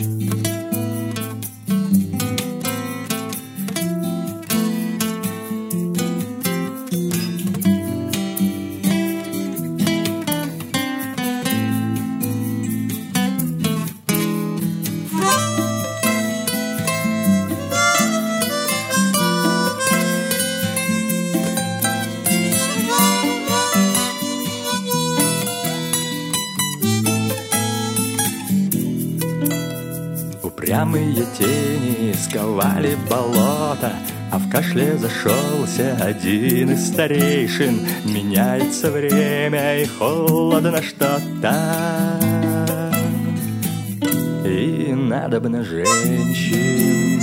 Упрямые тени сковали болото, а в кашле зашелся один из старейшин. Меняется время и холодно что-то, и надобно женщин.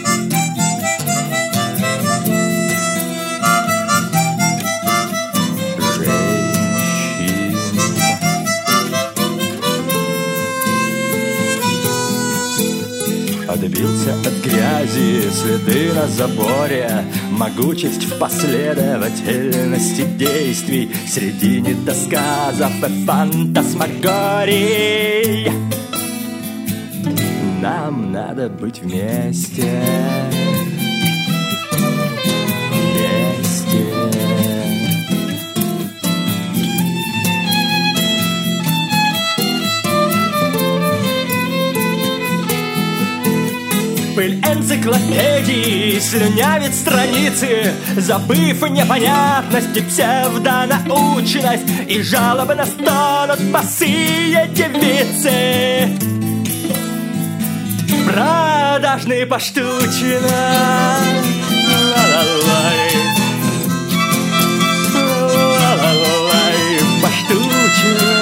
Отбился от грязи, следы на заборе, могучесть в последовательности действий, среди недосказов и фантасмагорий. Нам надо быть вместе. Пыль энциклопедии слюнявит страницы, забыв непонятность и псевдонаучность, и жалобно стонут босые девицы. Продажный поштучно. Ла-ла-лай. Ла-ла-лай. Поштучно.